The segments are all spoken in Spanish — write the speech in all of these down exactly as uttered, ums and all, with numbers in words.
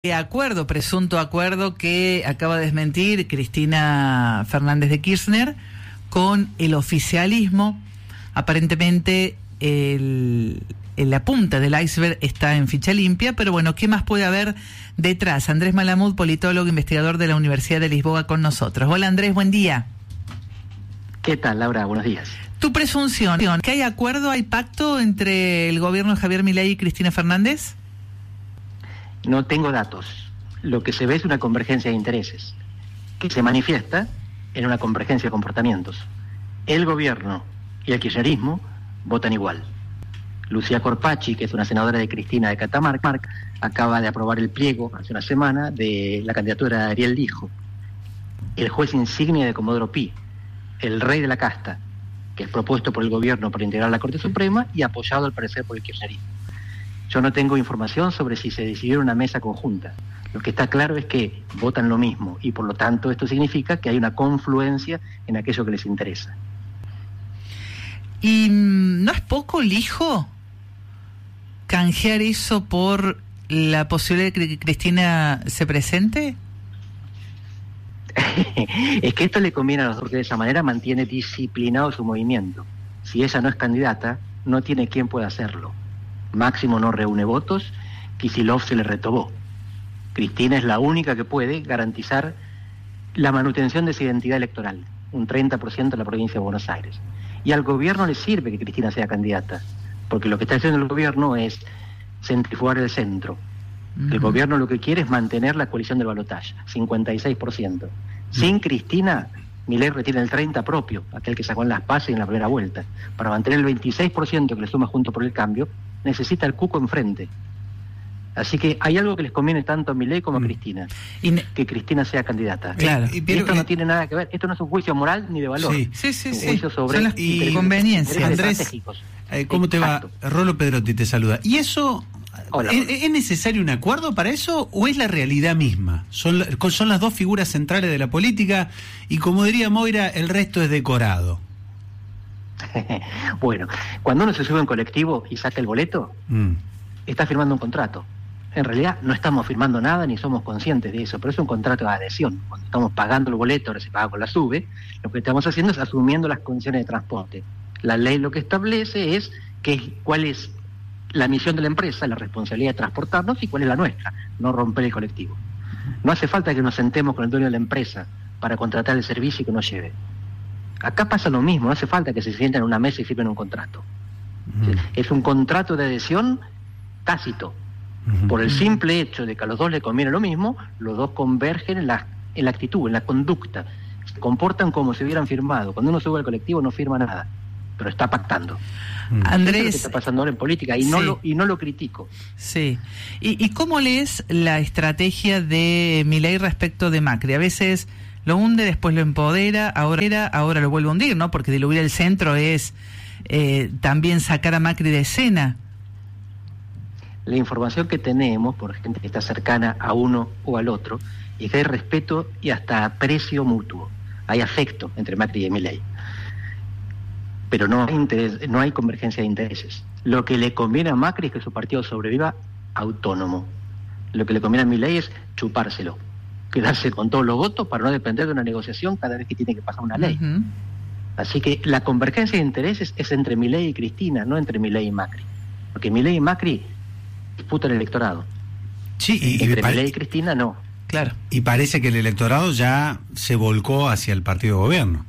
Acuerdo, presunto acuerdo que acaba de desmentir Cristina Fernández de Kirchner con el oficialismo. Aparentemente el, en la punta del iceberg está en ficha limpia, pero bueno, ¿qué más puede haber detrás? Andrés Malamud, politólogo, investigador de la Universidad de Lisboa, con nosotros. Hola Andrés, buen día. ¿Qué tal, Laura? Buenos días. Tu presunción, ¿que hay acuerdo, hay pacto entre el gobierno de Javier Milei y Cristina Fernández? No tengo datos. Lo que se ve es una convergencia de intereses, que se manifiesta en una convergencia de comportamientos. El gobierno y el kirchnerismo votan igual. Lucía Corpacci, que es una senadora de Cristina de Catamarca, acaba de aprobar el pliego hace una semana de la candidatura de Ariel Lijo. El juez insignia de Comodoro Pi, el rey de la casta, que es propuesto por el gobierno para integrar la Corte Suprema y apoyado al parecer por el kirchnerismo. Yo no tengo información sobre si se decidió en una mesa conjunta. Lo que está claro es que votan lo mismo y por lo tanto esto significa que hay una confluencia en aquello que les interesa. ¿Y no es poco lijo canjear eso por la posibilidad de que Cristina se presente? Es que esto le conviene a los dos, porque de esa manera mantiene disciplinado su movimiento. Si ella no es candidata, no tiene quien pueda hacerlo. Máximo no reúne votos, Kicillof se le retobó. Cristina es la única que puede garantizar la manutención de esa identidad electoral, un treinta por ciento en la provincia de Buenos Aires. Y al gobierno le sirve que Cristina sea candidata, porque lo que está haciendo el gobierno es centrifugar el centro. Uh-huh. El gobierno lo que quiere es mantener la coalición del balotaje, cincuenta y seis por ciento. Uh-huh. Sin Cristina, Milei retiene el treinta por ciento propio, aquel que sacó en las PASO y en la primera vuelta. Para mantener el veintiséis por ciento que le suma Juntos por el Cambio, necesita el cuco enfrente. Así que hay algo que les conviene tanto a Milei como a Cristina, mm. que Cristina sea candidata. Claro. Y, pero, esto no tiene nada que ver, esto no es un juicio moral ni de valor. Sí, sí, sí. Es un sí. juicio sobre Son las y conveniencias. Andrés, eh, ¿cómo Exacto. te va? Rolo Pedrotti te saluda. ¿Y eso, Hola, ¿es, ¿es necesario un acuerdo para eso o es la realidad misma? Son, son las dos figuras centrales de la política y como diría Moira, el resto es decorado. Bueno, cuando uno se sube en colectivo y saca el boleto, mm. está firmando un contrato. En realidad no estamos firmando nada ni somos conscientes de eso, pero es un contrato de adhesión. Cuando estamos pagando el boleto, ahora se paga con la SUBE, lo que estamos haciendo es asumiendo las condiciones de transporte. La ley lo que establece es que, cuál es la misión de la empresa, la responsabilidad de transportarnos y cuál es la nuestra, no romper el colectivo. No hace falta que nos sentemos con el dueño de la empresa para contratar el servicio y que nos lleve. Acá pasa lo mismo, no hace falta que se sienten en una mesa y firmen un contrato. Uh-huh. Es un contrato de adhesión tácito. Uh-huh. Por el simple hecho de que a los dos les conviene lo mismo, los dos convergen en la, en la actitud, en la conducta. Se comportan como si hubieran firmado. Cuando uno sube al colectivo no firma nada, pero está pactando. Uh-huh. Andrés, eso es lo que está pasando ahora en política y, sí. no, lo, y no lo critico. Sí. ¿Y, y cómo lees la estrategia de Milei respecto de Macri? A veces lo hunde, después lo empodera, ahora era, ahora lo vuelve a hundir, ¿no? Porque diluir el centro es eh, también sacar a Macri de escena. La información que tenemos, por gente que está cercana a uno o al otro, es que hay respeto y hasta aprecio mutuo. Hay afecto entre Macri y Milei. Pero no hay interés, no hay convergencia de intereses. Lo que le conviene a Macri es que su partido sobreviva autónomo. Lo que le conviene a Milei es chupárselo, quedarse con todos los votos para no depender de una negociación cada vez que tiene que pasar una ley. Uh-huh. Así que la convergencia de intereses es entre Milei y Cristina, no entre Milei y Macri. Porque Milei y Macri disputan el electorado. Sí, y, entre y pare- Milei y Cristina no. Claro. Y parece que el electorado ya se volcó hacia el partido de gobierno.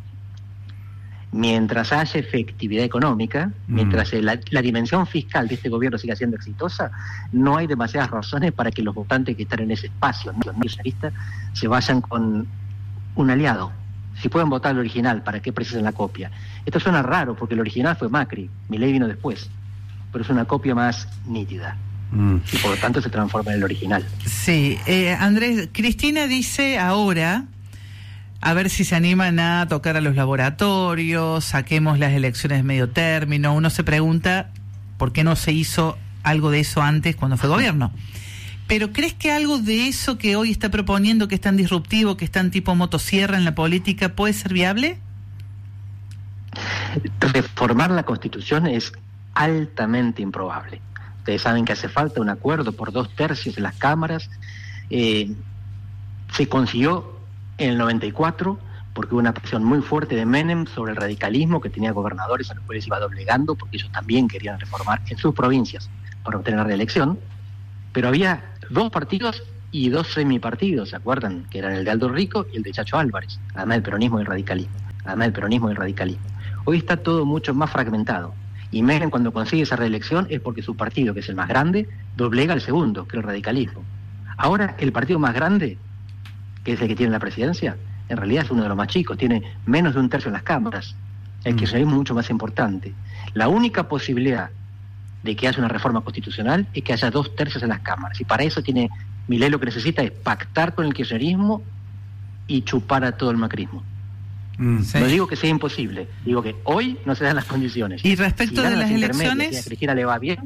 Mientras haya efectividad económica, mm. mientras la, la dimensión fiscal de este gobierno siga siendo exitosa, no hay demasiadas razones para que los votantes que están en ese espacio, ¿no? Los kirchneristas, se vayan con un aliado. Si pueden votar el original, ¿para qué precisan la copia? Esto suena raro porque el original fue Macri, Milei vino después, pero es una copia más nítida. Mm. Y por lo tanto se transforma en el original. Sí, eh, Andrés, Cristina dice ahora, a ver si se animan a tocar a los laboratorios, saquemos las elecciones de medio término. Uno se pregunta por qué no se hizo algo de eso antes cuando fue gobierno. Pero ¿crees que algo de eso que hoy está proponiendo, que es tan disruptivo, que es tan tipo motosierra en la política, puede ser viable? Reformar la Constitución es altamente improbable. Ustedes saben que hace falta un acuerdo por dos tercios de las cámaras Eh, se consiguió en el noventa y cuatro porque hubo una presión muy fuerte de Menem sobre el radicalismo, que tenía gobernadores a los cuales iba doblegando porque ellos también querían reformar en sus provincias para obtener la reelección, pero había dos partidos y dos semipartidos, ¿se acuerdan? Que eran el de Aldo Rico y el de Chacho Álvarez, además del peronismo y el radicalismo, además del peronismo y el radicalismo. Hoy está todo mucho más fragmentado, y Menem cuando consigue esa reelección es porque su partido, que es el más grande, doblega al segundo, que es el radicalismo. Ahora, el partido más grande, que es el que tiene la presidencia, en realidad es uno de los más chicos, tiene menos de un tercio en las cámaras. El kirchnerismo es mucho más importante. La única posibilidad de que haya una reforma constitucional es que haya dos tercios en las cámaras, y para eso tiene Milei lo que necesita es pactar con el kirchnerismo y chupar a todo el macrismo. Mm, sí. No digo que sea imposible, digo que hoy no se dan las condiciones. Y respecto si de las, las elecciones, si a Cristina le va bien,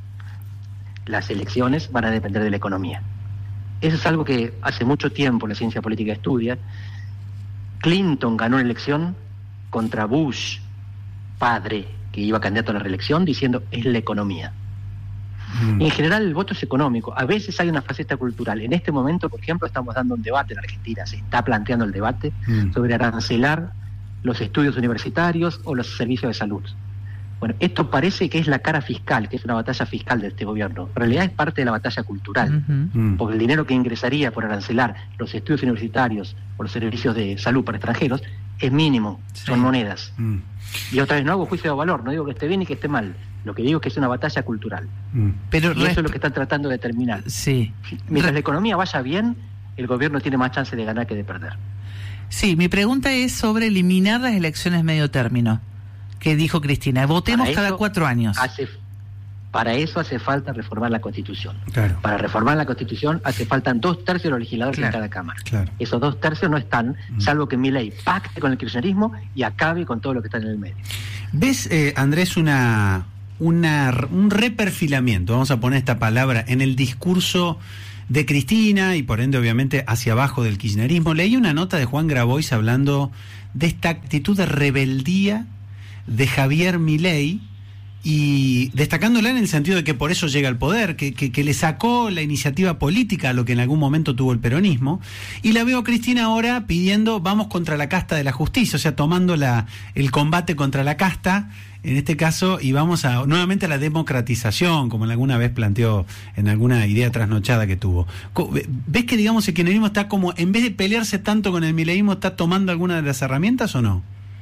las elecciones van a depender de la economía. Eso es algo que hace mucho tiempo la ciencia política estudia. Clinton ganó una elección contra Bush, padre, que iba candidato a la reelección, diciendo es la economía. Mm. En general el voto es económico. A veces hay una faceta cultural. En este momento, por ejemplo, estamos dando un debate en Argentina. Se está planteando el debate mm. sobre arancelar los estudios universitarios o los servicios de salud. Bueno, esto parece que es la cara fiscal, que es una batalla fiscal de este gobierno. En realidad es parte de la batalla cultural, uh-huh. mm. porque el dinero que ingresaría por arancelar los estudios universitarios o los servicios de salud para extranjeros es mínimo, sí. son monedas. Mm. Y otra vez no hago juicio de valor, no digo que esté bien ni que esté mal. Lo que digo es que es una batalla cultural. Mm. Pero y resp- eso es lo que están tratando de determinar. Sí. Mientras Re- la economía vaya bien, el gobierno tiene más chance de ganar que de perder. Sí, mi pregunta es sobre eliminar las elecciones medio término, que dijo Cristina. Votemos cada cuatro años. Hace, para eso hace falta reformar la Constitución. Claro. Para reformar la Constitución hace faltan dos tercios de los legisladores claro. en cada Cámara. Claro. Esos dos tercios no están, mm. salvo que Milei pacte con el kirchnerismo y acabe con todo lo que está en el medio. ¿Ves, eh, Andrés, una... Una, un reperfilamiento, vamos a poner esta palabra, en el discurso de Cristina y por ende obviamente hacia abajo del kirchnerismo? Leí una nota de Juan Grabois hablando de esta actitud de rebeldía de Javier Milei y destacándola en el sentido de que por eso llega al poder, que, que, que le sacó la iniciativa política a lo que en algún momento tuvo el peronismo, y la veo a Cristina ahora pidiendo vamos contra la casta de la justicia, o sea, tomando la, el combate contra la casta en este caso, y vamos a nuevamente a la democratización, como alguna vez planteó en alguna idea trasnochada que tuvo. ¿Ves que, digamos, el kirchnerismo está como, en vez de pelearse tanto con el mileísmo, está tomando alguna de las herramientas o no?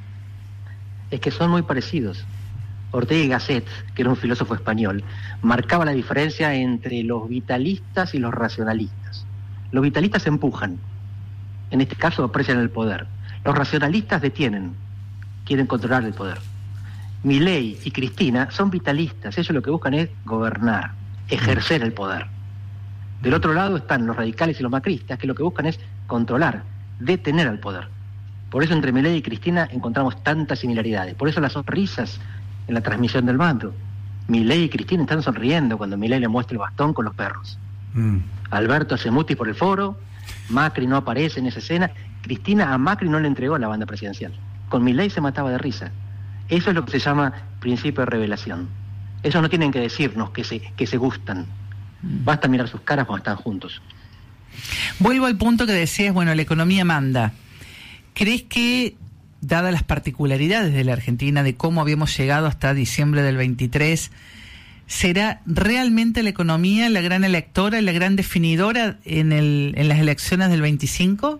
Es que son muy parecidos. Ortega y Gasset, que era un filósofo español, marcaba la diferencia entre los vitalistas y los racionalistas. Los vitalistas empujan, en este caso aprecian el poder. Los racionalistas detienen, quieren controlar el poder. Milei y Cristina son vitalistas, ellos lo que buscan es gobernar, ejercer el poder. Del otro lado están los radicales y los macristas, que lo que buscan es controlar, detener al poder. Por eso entre Milei y Cristina encontramos tantas similaridades, por eso las sonrisas en la transmisión del mando. Milei y Cristina están sonriendo cuando Milei le muestra el bastón con los perros. Mm. Alberto hace mutis por el foro, Macri no aparece en esa escena, Cristina a Macri no le entregó la banda presidencial. Con Milei se mataba de risa. Eso es lo que se llama principio de revelación. Ellos no tienen que decirnos que se, que se gustan. Basta mirar sus caras cuando están juntos. Vuelvo al punto que decías, bueno, la economía manda. ¿Crees que, dadas las particularidades de la Argentina, de cómo habíamos llegado hasta diciembre del veintitrés, será realmente la economía la gran electora, la gran definidora en, el, en las elecciones del veinticinco?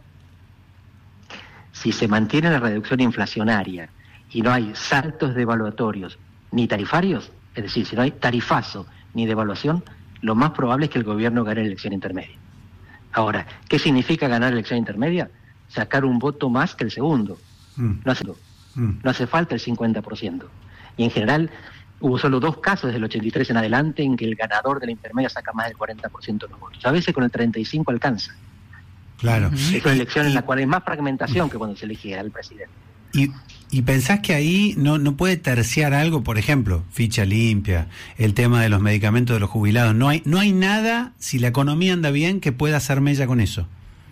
Si se mantiene la reducción inflacionaria y no hay saltos devaluatorios ni tarifarios, es decir, si no hay tarifazo ni devaluación, lo más probable es que el gobierno gane la elección intermedia. Ahora, ¿qué significa ganar la elección intermedia? Sacar un voto más que el segundo. Mm. No hace, mm. no hace falta el cincuenta por ciento. Y en general hubo solo dos casos desde el ochenta y tres en adelante en que el ganador de la intermedia saca más del cuarenta por ciento de los votos. A veces con el treinta y cinco por ciento alcanza. Claro. Es una elección en la cual hay más fragmentación que cuando se eligiera el presidente. Y, y pensás que ahí no, no puede terciar algo, por ejemplo, ficha limpia, el tema de los medicamentos de los jubilados. No hay, no hay nada, si la economía anda bien, que pueda hacer mella con eso.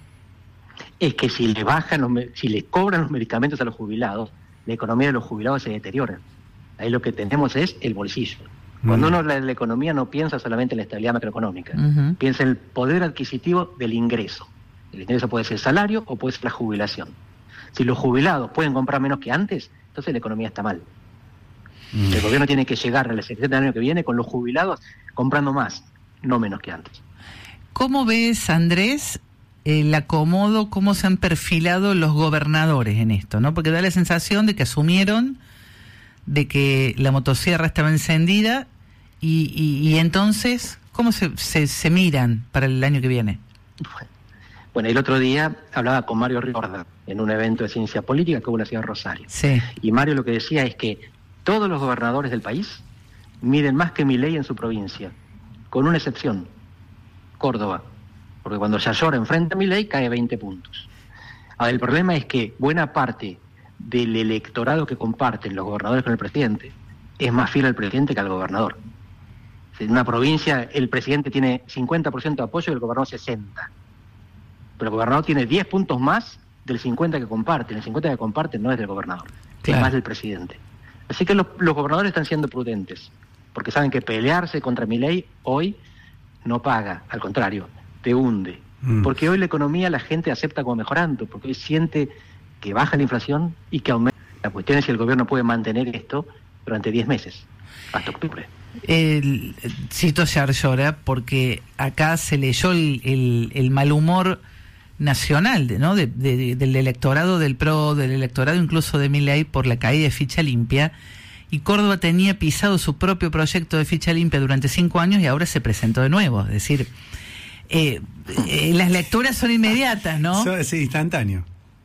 Es que si le bajan, los, si le cobran los medicamentos a los jubilados, la economía de los jubilados se deteriora. Ahí lo que tenemos es el bolsillo. Cuando uno habla de la economía no piensa solamente en la estabilidad macroeconómica, uh-huh. piensa en el poder adquisitivo del ingreso. El ingreso puede ser el salario o puede ser la jubilación. Si los jubilados pueden comprar menos que antes, entonces la economía está mal. Uh-huh. El gobierno tiene que llegar a la elección del año que viene con los jubilados comprando más, no menos que antes. ¿Cómo ves, Andrés, el acomodo, cómo se han perfilado los gobernadores en esto, ¿no? Porque da la sensación de que asumieron de que la motosierra estaba encendida y, y, y entonces, ¿cómo se, se, se miran para el año que viene? Bueno, el otro día hablaba con Mario Riorda en un evento de ciencia política que hubo en la ciudad de Rosario. Sí. Y Mario lo que decía es que todos los gobernadores del país miden más que Milei en su provincia, con una excepción, Córdoba. Porque cuando Yayora enfrenta a Milei cae veinte puntos. Ahora, el problema es que buena parte del electorado que comparten los gobernadores con el presidente es más fiel al presidente que al gobernador. En una provincia el presidente tiene cincuenta por ciento de apoyo y el gobernador sesenta por ciento. Pero el gobernador tiene diez puntos más del cincuenta que comparten. El cincuenta que comparten no es del gobernador, claro. Es más del presidente. Así que los, los gobernadores están siendo prudentes, porque saben que pelearse contra Milei hoy no paga, al contrario, te hunde. Mm. Porque hoy la economía la gente acepta como mejorando, porque hoy siente que baja la inflación y que aumenta. La cuestión es si el gobierno puede mantener esto durante diez meses, hasta octubre. El, cito a Yayora porque acá se leyó el, el, el mal humor nacional, ¿no? De, de, del electorado del P R O, del electorado incluso de Milei por la caída de Ficha Limpia, y Córdoba tenía pisado su propio proyecto de Ficha Limpia durante cinco años y ahora se presentó de nuevo. Es decir, eh, eh, las lecturas son inmediatas, ¿no? Sí, instantáneo.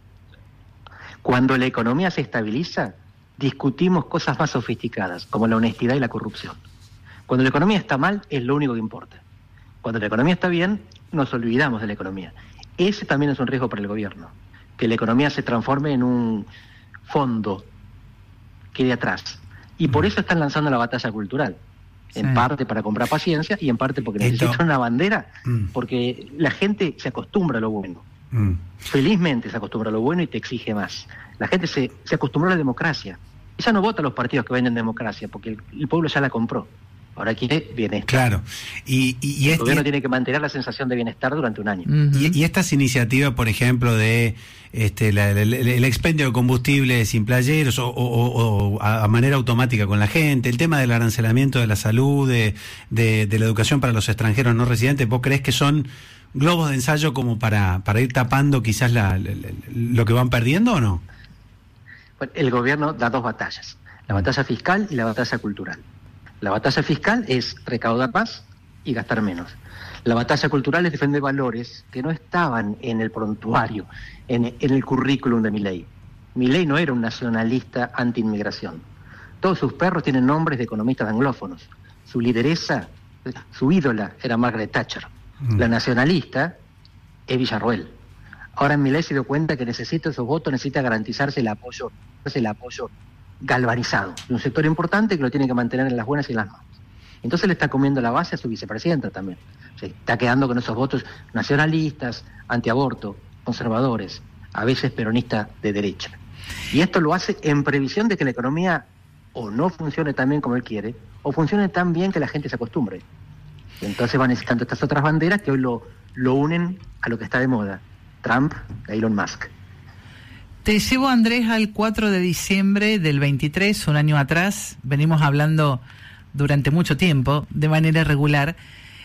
Cuando la economía se estabiliza, discutimos cosas más sofisticadas, como la honestidad y la corrupción. Cuando la economía está mal, es lo único que importa. Cuando la economía está bien, nos olvidamos de la economía. Ese también es un riesgo para el gobierno, que la economía se transforme en un fondo que quede atrás. Y por eso están lanzando la batalla cultural. En sí. parte para comprar paciencia y en parte porque necesitan Esto. una bandera, mm. porque la gente se acostumbra a lo bueno. Mm. Felizmente se acostumbra a lo bueno y te exige más. La gente se, se acostumbró a la democracia. Y ya no vota a los partidos que venden democracia, porque el, el pueblo ya la compró. Ahora quiere bienestar. Claro. Y, y, y el este, gobierno tiene que mantener la sensación de bienestar durante un año. Uh-huh. y, y estas iniciativas, por ejemplo, de este la, la, la, el expendio de combustibles sin playeros o, o, o a, a manera automática con la gente, el tema del arancelamiento de la salud, de, de, de la educación para los extranjeros no residentes, ¿vos creés que son globos de ensayo como para, para ir tapando quizás la, la, la, lo que van perdiendo o no? Bueno, el gobierno da dos batallas, la batalla fiscal y la batalla cultural. La batalla fiscal es recaudar más y gastar menos. La batalla cultural es defender valores que no estaban en el prontuario, en, en el currículum de Milei. Milei no era un nacionalista anti-inmigración. Todos sus perros tienen nombres de economistas anglófonos. Su lideresa, su ídola, era Margaret Thatcher. Mm. La nacionalista es Villarroel. Ahora Milei se dio cuenta que necesita esos votos, necesita garantizarse el apoyo, el apoyo galvanizado de un sector importante que lo tiene que mantener en las buenas y en las malas. Entonces le está comiendo la base a su vicepresidenta también. Se está quedando con esos votos nacionalistas, antiaborto, conservadores, a veces peronistas de derecha. Y esto lo hace en previsión de que la economía o no funcione tan bien como él quiere, o funcione tan bien que la gente se acostumbre. Y entonces va necesitando estas otras banderas que hoy lo, lo unen a lo que está de moda, Trump e Elon Musk. Te llevo, Andrés, al cuatro de diciembre del veintitrés, un año atrás. Venimos hablando durante mucho tiempo, de manera regular.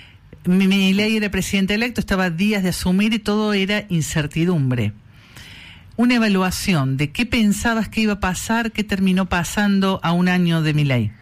Milei era presidente electo, estaba a días de asumir y todo era incertidumbre. Una evaluación de qué pensabas que iba a pasar, qué terminó pasando a un año de Milei.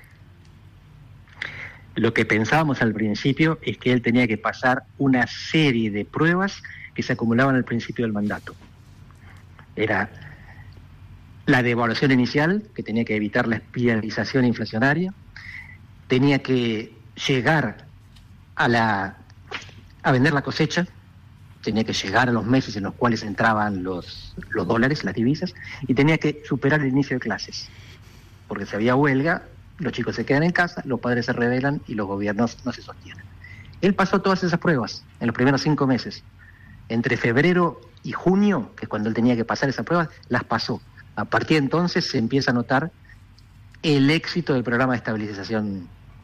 Lo que pensábamos al principio es que él tenía que pasar una serie de pruebas que se acumulaban al principio del mandato. Era la devaluación inicial, que tenía que evitar la espiralización inflacionaria, tenía que llegar a la a vender la cosecha, tenía que llegar a los meses en los cuales entraban los, los dólares, las divisas, y tenía que superar el inicio de clases, porque si había huelga, los chicos se quedan en casa, los padres se rebelan y los gobiernos no se sostienen. Él pasó todas esas pruebas en los primeros cinco meses. Entre febrero y junio, que es cuando él tenía que pasar esas pruebas, las pasó. A partir de entonces se empieza a notar el éxito del programa de estabilización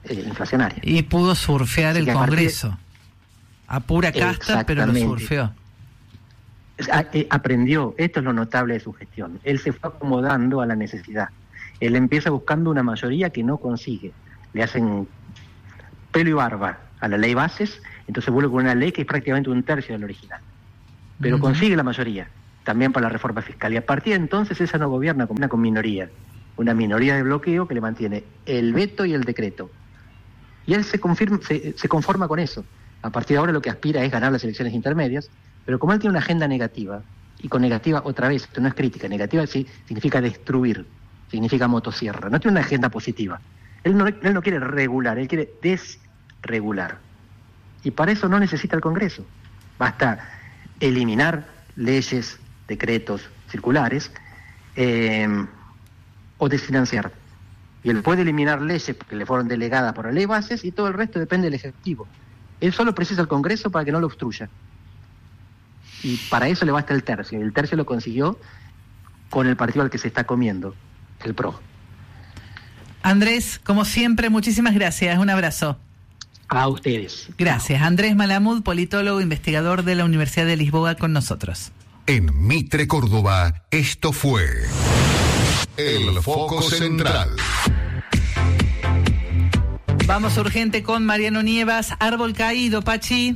eh, inflacionaria. Y pudo surfear el Congreso. A, a pura casta, pero lo surfeó. Aprendió, esto es lo notable de su gestión. Él se fue acomodando a la necesidad. Él empieza buscando una mayoría que no consigue. Le hacen pelo y barba a la ley bases, entonces vuelve con una ley que es prácticamente un tercio del original. Pero uh-huh. consigue la mayoría, también para la reforma fiscal. Y a partir de entonces esa no gobierna con una con minoría, una minoría de bloqueo que le mantiene el veto y el decreto. Y él se, confirma, se, se conforma con eso. A partir de ahora lo que aspira es ganar las elecciones intermedias, pero como él tiene una agenda negativa, y con negativa otra vez, esto no es crítica, negativa sí significa destruir, significa motosierra, no tiene una agenda positiva. Él no, él no quiere regular, él quiere desregular. Y para eso no necesita el Congreso. Basta eliminar leyes, decretos, circulares, eh, o desfinanciar. Y él puede eliminar leyes que le fueron delegadas por la ley bases y todo el resto depende del Ejecutivo. Él solo precisa el Congreso para que no lo obstruya. Y para eso le basta el tercio. Y el tercio lo consiguió con el partido al que se está comiendo, el P R O. Andrés, como siempre, muchísimas gracias. Un abrazo. A ustedes. Gracias. Andrés Malamud, politólogo, investigador de la Universidad de Lisboa, con nosotros. En Mitre, Córdoba, esto fue El Foco Central. Vamos urgente con Mariano Nievas. Árbol caído, Pachi.